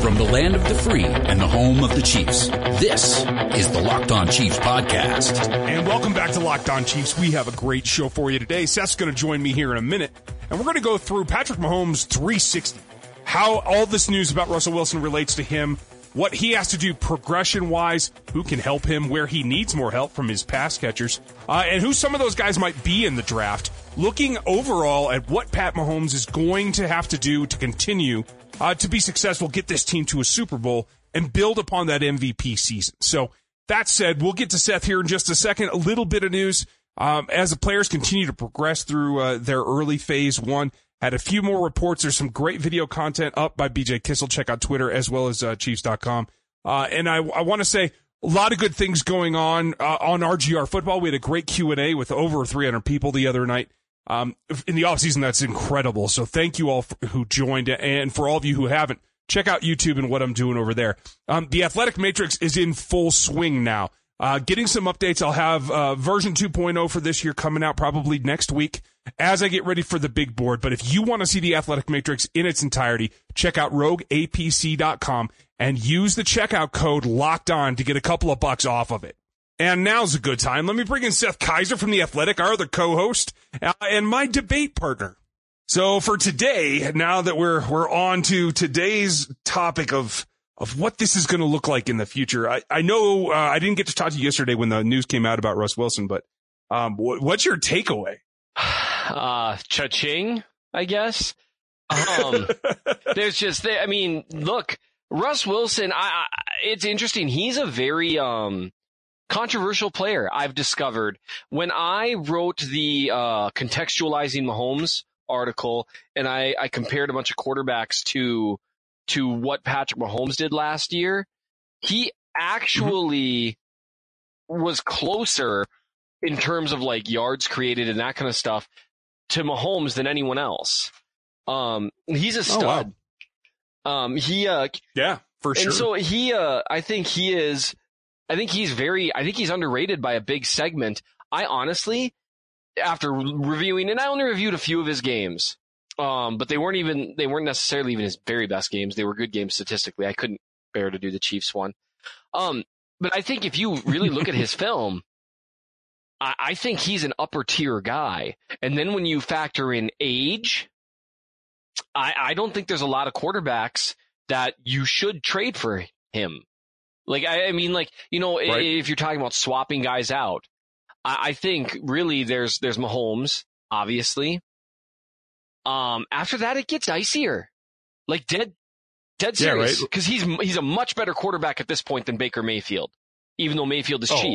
From the land of the free and the home of the Chiefs, this is the Locked On Chiefs podcast. And welcome back to Locked On Chiefs. We have a great show for you today. Seth's going to join me here in a minute, and we're going to go through Patrick Mahomes 360, how all this news about Russell Wilson relates to him, what he has to do progression-wise, who can help him, where he needs more help from his pass catchers, and who some of those guys might be in the draft. Looking overall at what Pat Mahomes is going to have to do to continue to be successful, get this team to a Super Bowl, and build upon that MVP season. So that said, we'll get to Seth here in just a second. A little bit of news as the players continue to progress through their early phase one. Had a few more reports. There's some great video content up by BJ Kissel. Check out Twitter as well as Chiefs.com. And I want to say a lot of good things going on RGR Football. We had a great Q&A with over 300 people the other night. In the offseason, that's incredible. So thank you all who joined. And for all of you who haven't, check out YouTube and what I'm doing over there. The Athletic Matrix is in full swing now. Getting some updates. I'll have version 2.0 for this year coming out probably next week as I get ready for the big board. But if you want to see the Athletic Matrix in its entirety, check out rogueapc.com and use the checkout code Locked On to get a couple of bucks off of it. And now's a good time. Let me bring in Seth Kaiser from The Athletic, our other co-host, and my debate partner. So for today, now that we're on to today's topic of what this is going to look like in the future, I know I didn't get to talk to you yesterday when the news came out about Russ Wilson, but what's your takeaway? Cha-ching, I guess. Look, Russ Wilson, it's interesting. He's a very controversial player, I've discovered. When I wrote the Contextualizing Mahomes article and I compared a bunch of quarterbacks to what Patrick Mahomes did last year, he actually was closer in terms of like yards created and that kind of stuff to Mahomes than anyone else. He's a stud. Oh, wow. Yeah, for sure. And so I think he's underrated by a big segment. I honestly, after reviewing, and I only reviewed a few of his games, but they weren't necessarily even his very best games. They were good games statistically. I couldn't bear to do the Chiefs one. But I think if you really look at his film, I think he's an upper tier guy. And then when you factor in age, I don't think there's a lot of quarterbacks that you should trade for him. Like, right. If you're talking about swapping guys out, I think really there's Mahomes, obviously. After that, it gets icier. Like dead serious. Yeah, right. Cause he's a much better quarterback at this point than Baker Mayfield, even though Mayfield is cheap.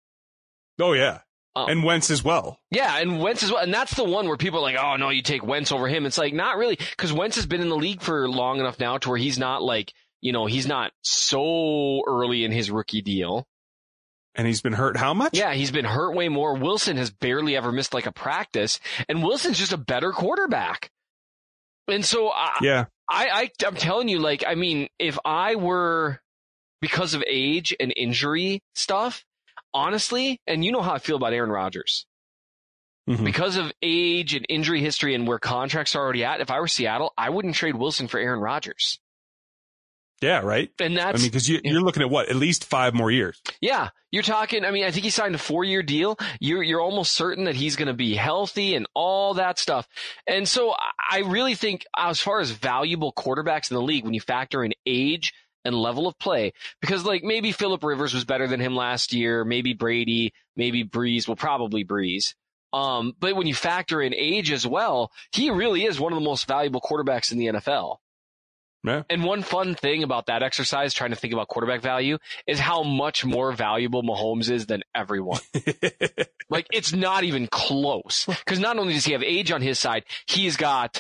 Oh yeah. And Wentz as well. Yeah, and Wentz as well. And that's the one where people are like, oh no, you take Wentz over him. It's like, not really. Cause Wentz has been in the league for long enough now to where he's not like, he's not so early in his rookie deal. And he's been hurt how much? Yeah, he's been hurt way more. Wilson has barely ever missed like a practice, and Wilson's just a better quarterback. And so I'm telling you, if I were, because of age and injury stuff, honestly, and you know how I feel about Aaron Rodgers. Mm-hmm. Because of age and injury history and where contracts are already at, if I were Seattle, I wouldn't trade Wilson for Aaron Rodgers. Yeah, right. And that's, because you're looking at what, at least 5 more years. Yeah, you're talking. I think he signed a 4-year deal. You're almost certain that he's going to be healthy and all that stuff. And so I really think, as far as valuable quarterbacks in the league, when you factor in age and level of play, because like maybe Phillip Rivers was better than him last year, maybe Brady, maybe Breeze, well, probably Breeze. But when you factor in age as well, he really is one of the most valuable quarterbacks in the NFL. Yeah. And one fun thing about that exercise, trying to think about quarterback value, is how much more valuable Mahomes is than everyone. Like, it's not even close. Because not only does he have age on his side, he's got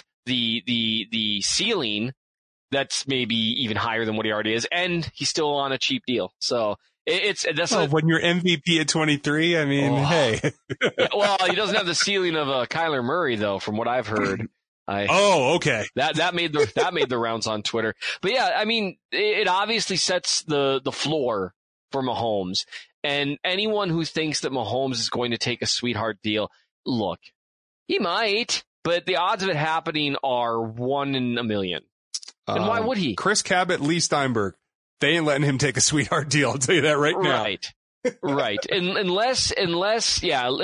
the ceiling that's maybe even higher than what he already is, and he's still on a cheap deal. So when you're MVP at 23, hey. Well, he doesn't have the ceiling of Kyler Murray, though, from what I've heard. Okay. That made the rounds on Twitter. But yeah, it obviously sets the floor for Mahomes. And anyone who thinks that Mahomes is going to take a sweetheart deal, look, he might, but the odds of it happening are 1 in a million. And why would he? Chris Cabot, Lee Steinberg. They ain't letting him take a sweetheart deal. I'll tell you that right now. Right. And unless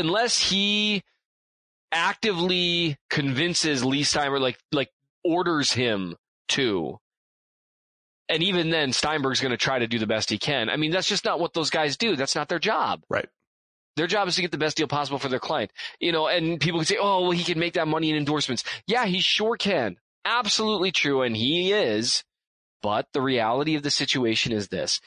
he actively convinces Lee Steinberg, like orders him to. And even then, Steinberg's going to try to do the best he can. I mean, that's just not what those guys do. That's not their job. Right. Their job is to get the best deal possible for their client. And people can say, oh, well, he can make that money in endorsements. Yeah, he sure can. Absolutely true. And he is. But the reality of the situation is this.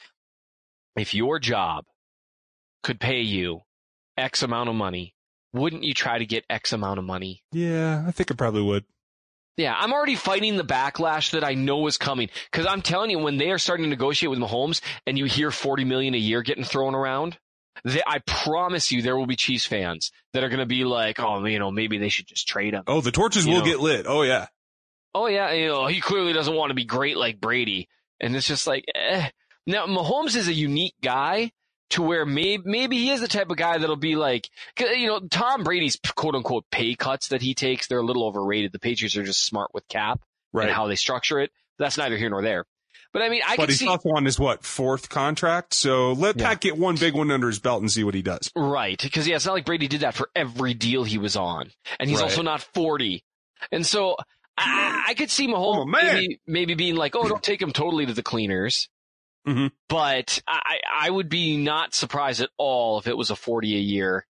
If your job could pay you X amount of money, wouldn't you try to get X amount of money? Yeah, I think I probably would. Yeah, I'm already fighting the backlash that I know is coming. Because I'm telling you, when they are starting to negotiate with Mahomes and you hear $40 million a year getting thrown around, I promise you there will be Chiefs fans that are going to be like, oh, maybe they should just trade him. Oh, the torches will get lit. Oh, yeah. Oh, yeah. He clearly doesn't want to be great like Brady. And it's just like, Now, Mahomes is a unique guy to where maybe he is the type of guy that'll be like, Tom Brady's quote unquote pay cuts that he takes, they're a little overrated. The Patriots are just smart with cap and how they structure it. That's neither here nor there. But I mean, but he's also on his fourth contract. So let Pat get one big one under his belt and see what he does. Right. Because it's not like Brady did that for every deal he was on. And he's also not 40. And so I could see Mahomes maybe being like, oh, don't take him totally to the cleaners. Mm-hmm. But I would be not surprised at all if it was a 40 a year.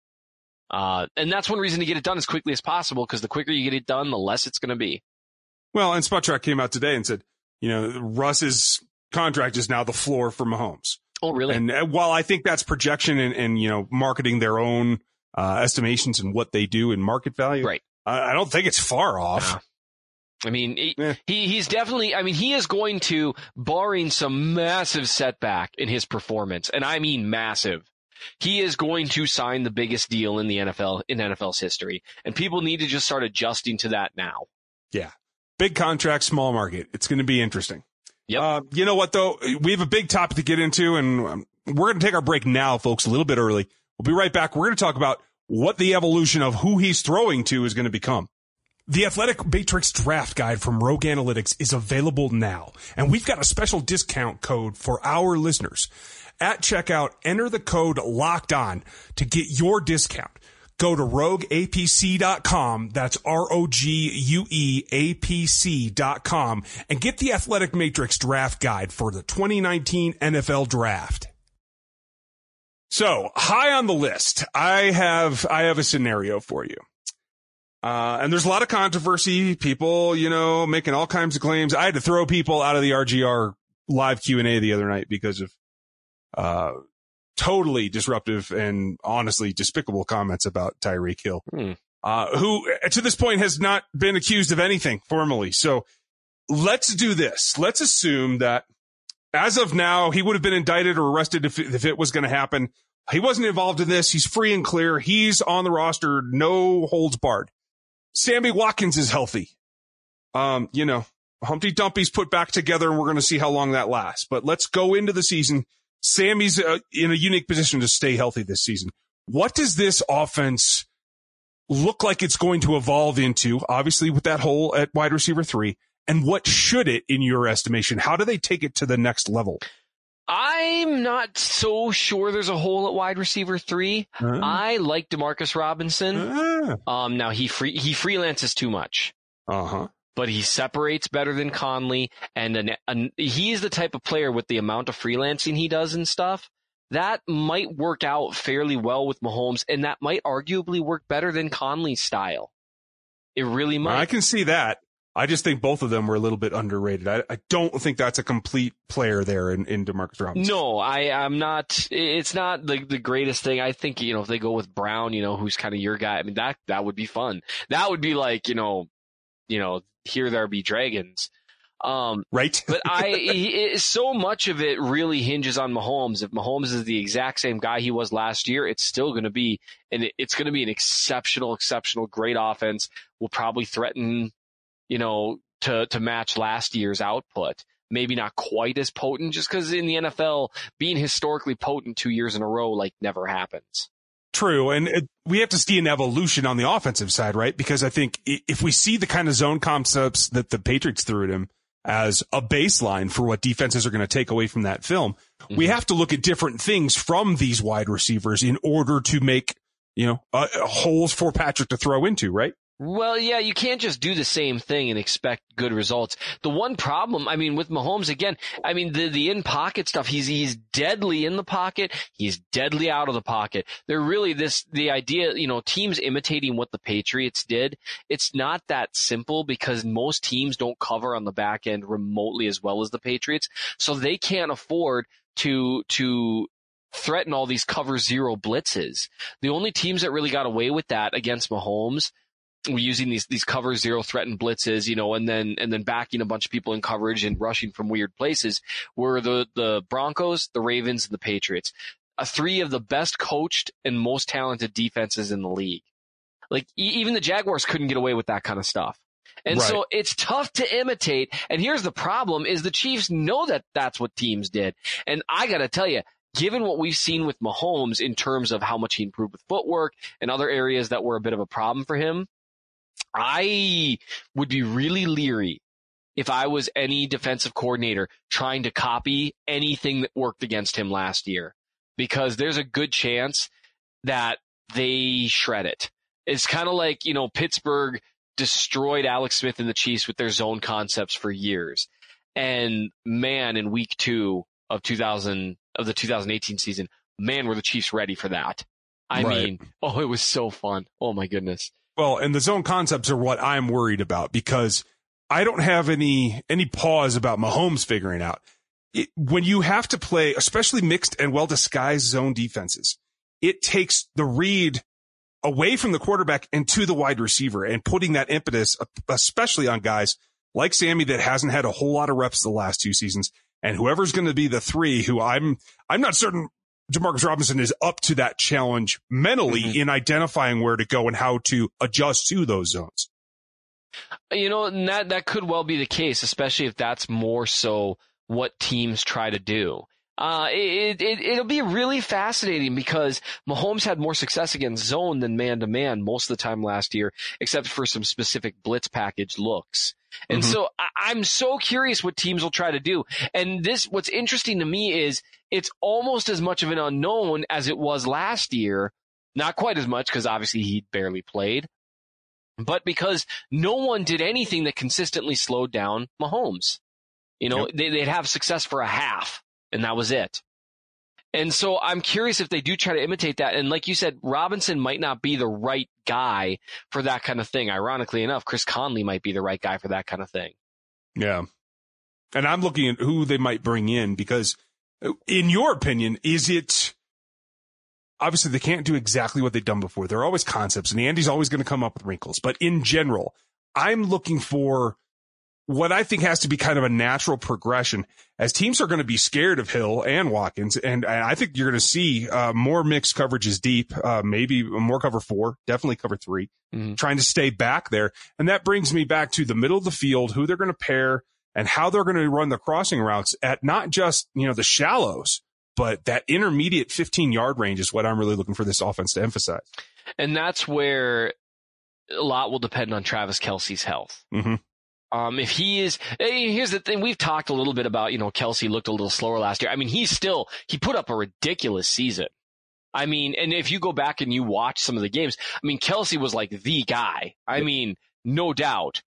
And that's one reason to get it done as quickly as possible, because the quicker you get it done, the less it's going to be. Well, and Spotrac came out today and said, Russ's contract is now the floor for Mahomes. Oh, really? And while I think that's projection and marketing their own estimations and what they do in market value, right? I don't think it's far off. No. I mean, he's definitely, he is going to, barring some massive setback in his performance, and I mean massive, he is going to sign the biggest deal in the NFL, in NFL's history. And people need to just start adjusting to that now. Yeah. Big contract, small market. It's going to be interesting. Yep. You know what, though? We have a big topic to get into, and we're going to take our break now, folks, a little bit early. We'll be right back. We're going to talk about what the evolution of who he's throwing to is going to become. The Athletic Matrix Draft Guide from Rogue Analytics is available now, and we've got a special discount code for our listeners. At checkout, enter the code LOCKEDON to get your discount. Go to rogueapc.com, that's ROGUEAPC.com, and get the Athletic Matrix Draft Guide for the 2019 NFL Draft. So, high on the list, I have a scenario for you. And there's a lot of controversy, people, making all kinds of claims. I had to throw people out of the RGR live Q&A the other night because of totally disruptive and honestly despicable comments about Tyreek Hill, who to this point has not been accused of anything formally. So let's do this. Let's assume that as of now, he would have been indicted or arrested if it was going to happen. He wasn't involved in this. He's free and clear. He's on the roster. No holds barred. Sammy Watkins is healthy. Humpty Dumpty's put back together, and we're going to see how long that lasts. But let's go into the season. Sammy's in a unique position to stay healthy this season. What does this offense look like it's going to evolve into, obviously with that hole at wide receiver 3? And what should it, in your estimation? How do they take it to the next level? I'm not so sure there's a hole at wide receiver 3. I like DeMarcus Robinson. Now he freelances too much. But he separates better than Conley, and he's the type of player with the amount of freelancing he does and stuff that might work out fairly well with Mahomes, and that might arguably work better than Conley's style. It really might. I can see that. I just think both of them were a little bit underrated. I don't think that's a complete player there in DeMarcus Robinson. No, I'm not. It's not the greatest thing. I think, if they go with Brown, who's kind of your guy, I mean, that would be fun. That would be like, here there be dragons. Right. But so much of it really hinges on Mahomes. If Mahomes is the exact same guy he was last year, it's still going to be, and it's going to be an exceptional, great offense. Will probably threaten, to match last year's output. Maybe not quite as potent, just because in the NFL, being historically potent 2 years in a row, never happens. True. And we have to see an evolution on the offensive side, right? Because I think if we see the kind of zone concepts that the Patriots threw at him, as a baseline for what defenses are going to take away from that film. Mm-hmm. We have to look at different things from these wide receivers in order to make, holes for Patrick to throw into, right? Well, yeah, you can't just do the same thing and expect good results. The one problem, with Mahomes, again, the in-pocket stuff, he's deadly in the pocket. He's deadly out of the pocket. They're really the idea, teams imitating what the Patriots did. It's not that simple because most teams don't cover on the back end remotely as well as the Patriots. So they can't afford to threaten all these cover zero blitzes. The only teams that really got away with that against Mahomes, using these cover zero threatened blitzes, and then backing a bunch of people in coverage and rushing from weird places, were the Broncos, the Ravens, and the Patriots. Three of the best coached and most talented defenses in the league. Like even the Jaguars couldn't get away with that kind of stuff. And right. So it's tough to imitate. And here's the problem is the Chiefs know that that's what teams did. And I got to tell you, given what we've seen with Mahomes in terms of how much he improved with footwork and other areas that were a bit of a problem for him, I would be really leery if I was any defensive coordinator trying to copy anything that worked against him last year, because there's a good chance that they shred it. It's kind of like, Pittsburgh destroyed Alex Smith and the Chiefs with their zone concepts for years. And man, in week 2 of the 2018 season, man, were the Chiefs ready for that. It was so fun. Oh my goodness. Well, and the zone concepts are what I'm worried about, because I don't have any pause about Mahomes figuring out. When you have to play, especially mixed and well-disguised zone defenses, it takes the read away from the quarterback and to the wide receiver, and putting that impetus, especially on guys like Sammy that hasn't had a whole lot of reps the last 2 seasons, and whoever's going to be the 3, who I'm not certain Demarcus Robinson is up to that challenge mentally in identifying where to go and how to adjust to those zones. And that could well be the case, especially if that's more so what teams try to do. It'll be really fascinating because Mahomes had more success against zone than man-to-man most of the time last year, except for some specific blitz package looks. And so I'm so curious what teams will try to do. And what's interesting to me is it's almost as much of an unknown as it was last year. Not quite as much because obviously he barely played, but because no one did anything that consistently slowed down Mahomes. They'd have success for a half, and that was it. And so I'm curious if they do try to imitate that. And like you said, Robinson might not be the right guy for that kind of thing. Ironically enough, Chris Conley might be the right guy for that kind of thing. Yeah. And I'm looking at who they might bring in, because in your opinion, is it obviously they can't do exactly what they've done before. There are always concepts, and Andy's always going to come up with wrinkles. But in general, I'm looking for what I think has to be kind of a natural progression, as teams are going to be scared of Hill and Watkins. And I think you're going to see more mixed coverages deep, maybe more cover 4, definitely cover 3, trying to stay back there. And that brings me back to the middle of the field, who they're going to pair and how they're going to run the crossing routes at not just, the shallows, but that intermediate 15-yard range is what I'm really looking for this offense to emphasize. And that's where a lot will depend on Travis Kelce's health. If he is, here's the thing, we've talked a little bit about, Kelce looked a little slower last year. He put up a ridiculous season. And if you go back and you watch some of the games, Kelce was like the guy. No doubt.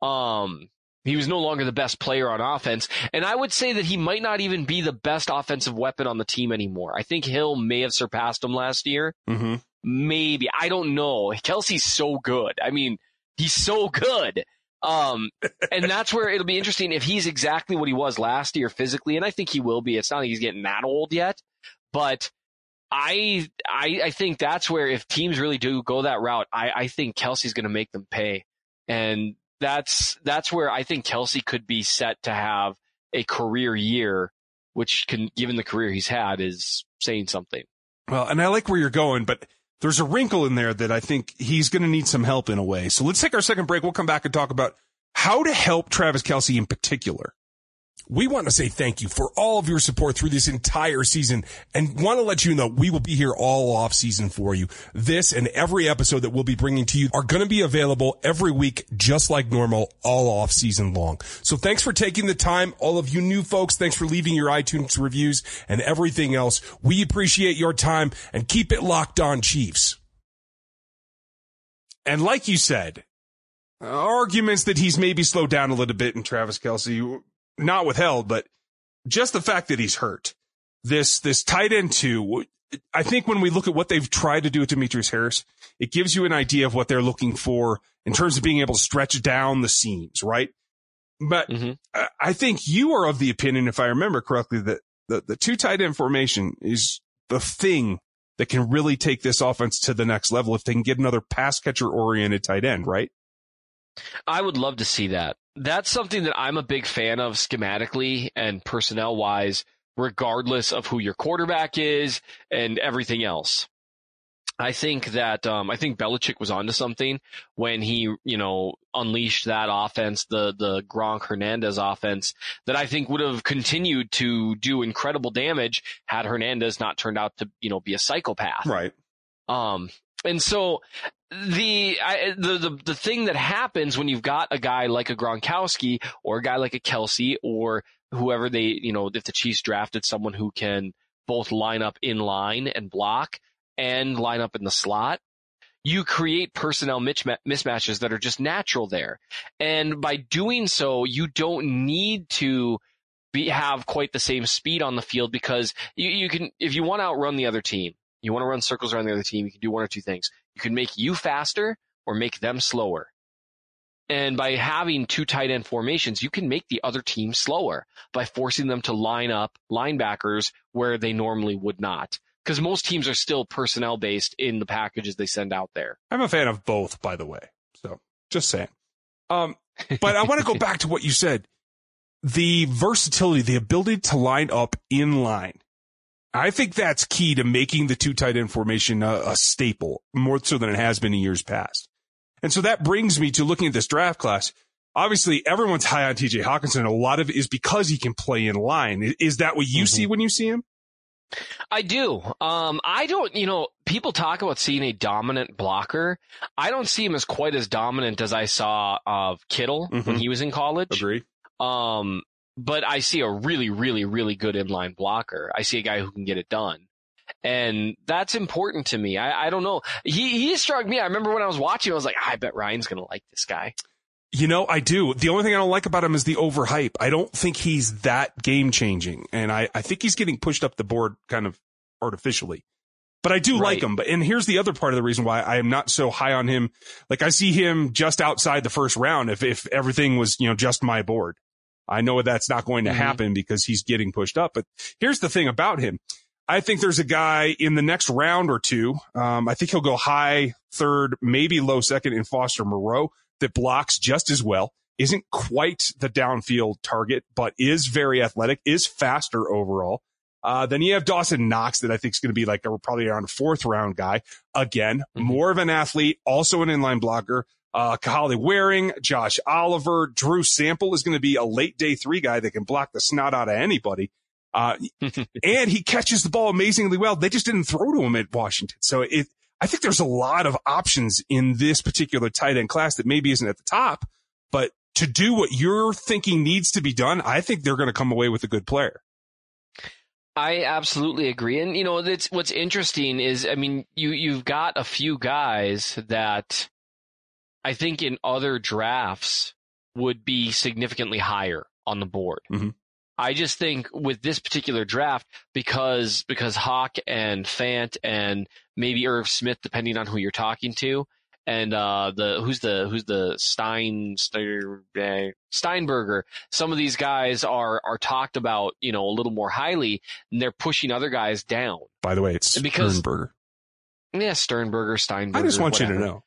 He was no longer the best player on offense. And I would say that he might not even be the best offensive weapon on the team anymore. I think Hill may have surpassed him last year. Maybe. I don't know. Kelce's so good. He's so good. And that's where it'll be interesting if he's exactly what he was last year physically, and I think he will be. It's not like he's getting that old yet, but I think that's where if teams really do go that route, I think Kelce's going to make them pay. And that's where I think Kelce could be set to have a career year, which given the career he's had, is saying something. Well, and I like where you're going, but there's a wrinkle in there that I think he's going to need some help in a way. So let's take our second break. We'll come back and talk about how to help Travis Kelce in particular. we want to say thank you for all of your support through this entire season and want to let you know we will be here all off season for you. This and every episode that we'll be bringing to you are going to be available every week, just like normal, all off season long. So thanks for taking the time. All of you new folks, thanks for leaving your iTunes reviews and everything else. We appreciate your time, and keep it locked on, Chiefs. And like you said, arguments that he's maybe slowed down a little bit in Travis Kelce, not withheld, but just the fact that he's hurt. This tight end too, I think when we look at what they've tried to do with Demetrius Harris, it gives you an idea of what they're looking for in terms of being able to stretch down the seams, right? But I think you are of the opinion, if I remember correctly, that the two tight end formation is the thing that can really take this offense to the next level if they can get another pass catcher oriented tight end, right? I would love to see that. That's something that I'm a big fan of schematically and personnel wise, regardless of who your quarterback is and everything else. I think that, I think Belichick was onto something when he, unleashed that offense, the Gronk Hernandez offense that I think would have continued to do incredible damage had Hernandez not turned out to, be a psychopath. Right. And so the thing that happens when you've got a guy like a Gronkowski or a guy like a Kelce or whoever they, if the Chiefs drafted someone who can both line up in line and block and line up in the slot, you create personnel mismatches that are just natural there. And by doing so, you don't need to have quite the same speed on the field because you can, if you want to outrun the other team, you want to run circles around the other team, you can do one or two things. You can make you faster or make them slower. And by having two tight end formations, you can make the other team slower by forcing them to line up linebackers where they normally would not. Because most teams are still personnel based in the packages they send out there. I'm a fan of both, by the way. So just saying. But I want to go back to what you said. The versatility, the ability to line up in line. I think that's key to making the two tight end formation a staple, more so than it has been in years past. And so that brings me to looking at this draft class. Obviously, everyone's high on TJ Hawkinson. A lot of it is because he can play in line. Is that what you see when you see him? I do. I don't, people talk about seeing a dominant blocker. I don't see him as quite as dominant as I saw of Kittle when he was in college. Agree. But I see a really, really, really good inline blocker. I see a guy who can get it done. And that's important to me. I don't know. He struck me. I remember when I was watching, I was like, I bet Ryan's going to like this guy. I do. The only thing I don't like about him is the overhype. I don't think he's that game changing. And I think he's getting pushed up the board kind of artificially. But I do like him. And here's the other part of the reason why I am not so high on him. Like I see him just outside the first round if everything was, just my board. I know that's not going to happen because he's getting pushed up. But here's the thing about him. I think there's a guy in the next round or two. I think he'll go high third, maybe low second in Foster Moreau that blocks just as well, isn't quite the downfield target, but is very athletic, is faster overall. Then you have Dawson Knox that I think is going to be probably around a fourth round guy. Again, more of an athlete, also an inline blocker. Kahale Waring, Josh Oliver, Drew Sample is going to be a late day 3 guy that can block the snot out of anybody. And he catches the ball amazingly well. They just didn't throw to him at Washington. So I think there's a lot of options in this particular tight end class that maybe isn't at the top, but to do what you're thinking needs to be done, I think they're going to come away with a good player. I absolutely agree. And, what's interesting is, you've got a few guys that I think in other drafts would be significantly higher on the board. I just think with this particular draft, because Hawk and Fant and maybe Irv Smith, depending on who you're talking to, and who's the Steinberger. Some of these guys are talked about, a little more highly, and they're pushing other guys down. By the way, it's Sternberger. Yeah, Sternberger, Steinberger. I just want you to know.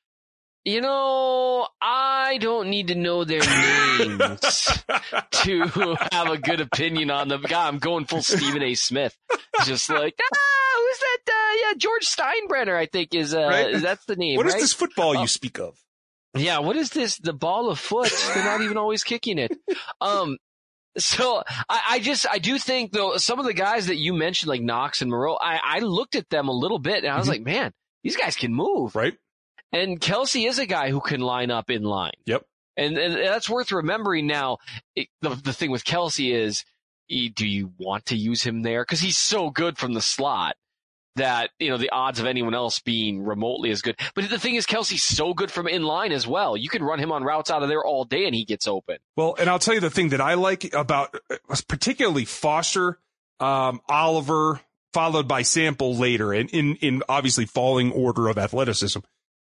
I don't need to know their names to have a good opinion on them. God, I'm going full Stephen A. Smith. Just like, who's that? George Steinbrenner, I think is that's the name. What is this football you speak of? Yeah, what is this? The ball of foot. They're not even always kicking it. So I do think, though, some of the guys that you mentioned, like Knox and Moreau, I looked at them a little bit and I was like, man, these guys can move. Right. And Kelsey is a guy who can line up in line. Yep. And that's worth remembering now. The thing with Kelsey is, do you want to use him there? Because he's so good from the slot that, the odds of anyone else being remotely as good. But the thing is, Kelsey's so good from in line as well. You can run him on routes out of there all day and he gets open. Well, and I'll tell you the thing that I like about particularly Foster, Oliver, followed by Sample later, and in obviously falling order of athleticism.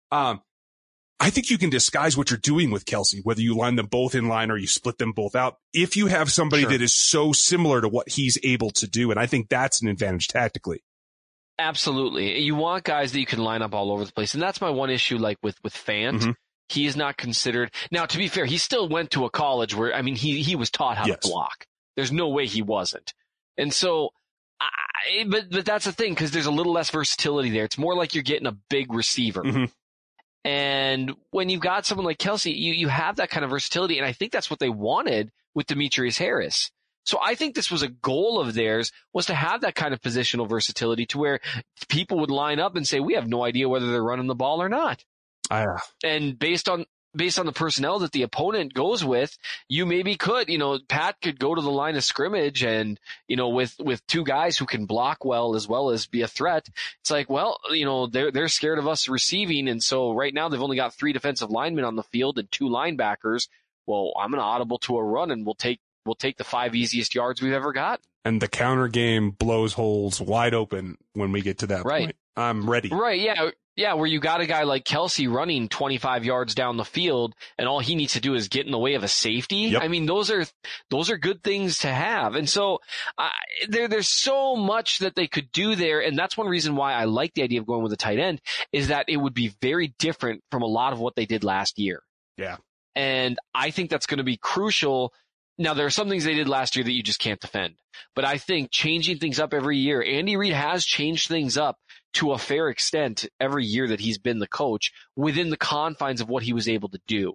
I think you can disguise what you're doing with Kelsey, whether you line them both in line or you split them both out, if you have somebody that is so similar to what he's able to do. And I think that's an advantage tactically. Absolutely. You want guys that you can line up all over the place. And that's my one issue, like with Fant. Mm-hmm. He is not considered. Now, to be fair, he still went to a college where, he was taught how to block. There's no way he wasn't. And so, but that's the thing, because there's a little less versatility there. It's more like you're getting a big receiver. Mm-hmm. And when you've got someone like Kelsey, you have that kind of versatility. And I think that's what they wanted with Demetrius Harris. So I think this was a goal of theirs, was to have that kind of positional versatility to where people would line up and say, we have no idea whether they're running the ball or not. And based on the personnel that the opponent goes with, you maybe could, Pat could go to the line of scrimmage and, with two guys who can block well as be a threat. It's like, well, they're scared of us receiving. And so right now they've only got 3 defensive linemen on the field and 2 linebackers. Well, I'm going to audible to a run and we'll take the 5 easiest yards we've ever got. And the counter game blows holes wide open when we get to that point. I'm ready. Right. Yeah. Yeah. Where you got a guy like Kelsey running 25 yards down the field and all he needs to do is get in the way of a safety. Yep. Those are good things to have. And so there's so much that they could do there. And that's one reason why I like the idea of going with a tight end, is that it would be very different from a lot of what they did last year. Yeah. And I think that's going to be crucial. Now, there are some things they did last year that you just can't defend. But I think changing things up every year, Andy Reid has changed things up to a fair extent every year that he's been the coach within the confines of what he was able to do.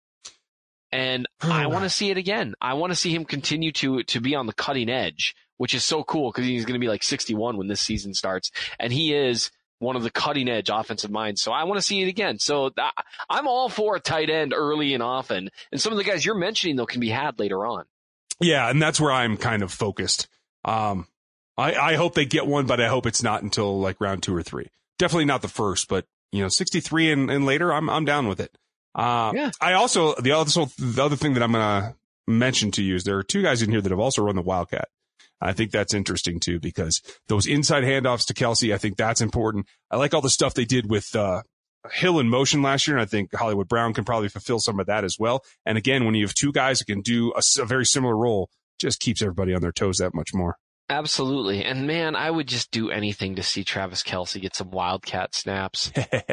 And I want to see it again. I want to see him continue to be on the cutting edge, which is so cool because he's going to be like 61 when this season starts. And he is one of the cutting edge offensive minds. So I want to see it again. So I'm all for a tight end early and often. And some of the guys you're mentioning, though, can be had later on. Yeah, and that's where I'm kind of focused. I hope they get one, but I hope it's not until like round 2 or 3. Definitely not the first, but 63 and later, I'm down with it. Yeah. I also the other thing that I'm gonna mention to you is there are 2 guys in here that have also run the Wildcat. I think that's interesting too, because those inside handoffs to Kelsey, I think that's important. I like all the stuff they did with Hill in motion last year, and I think Hollywood Brown can probably fulfill some of that as well. And again, when you have 2 guys that can do a very similar role, just keeps everybody on their toes that much more. Absolutely. And man, I would just do anything to see Travis Kelce get some Wildcat snaps.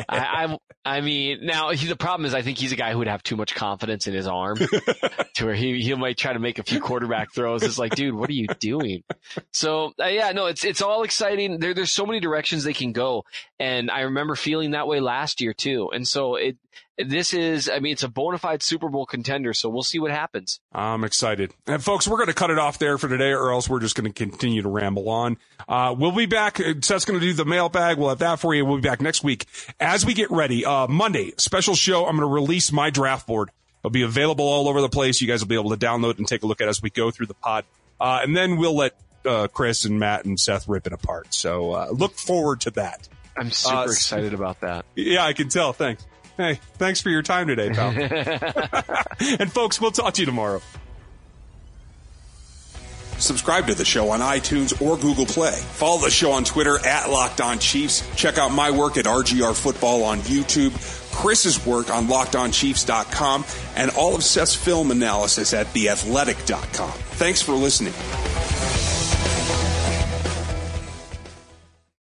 I mean, now the problem is I think he's a guy who would have too much confidence in his arm to where he might try to make a few quarterback throws. It's like, dude, what are you doing? So it's all exciting. There's so many directions they can go. And I remember feeling that way last year too. And so it's a bona fide Super Bowl contender, so we'll see what happens. I'm excited. And folks, we're going to cut it off there for today, or else we're just going to continue to ramble on. We'll be back. Seth's going to do the mailbag. We'll have that for you. We'll be back next week. As we get ready, Monday, special show, I'm going to release my draft board. It'll be available all over the place. You guys will be able to download and take a look at it as we go through the pod. And then we'll let Chris and Matt and Seth rip it apart. So look forward to that. I'm super excited about that. Yeah, I can tell. Thanks. Hey, thanks for your time today, pal. And folks, we'll talk to you tomorrow. Subscribe to the show on iTunes or Google Play. Follow the show on Twitter @LockedOnChiefs. Check out my work at RGR Football on YouTube, Chris's work on LockedOnChiefs.com, and all of Seth's film analysis at TheAthletic.com. Thanks for listening.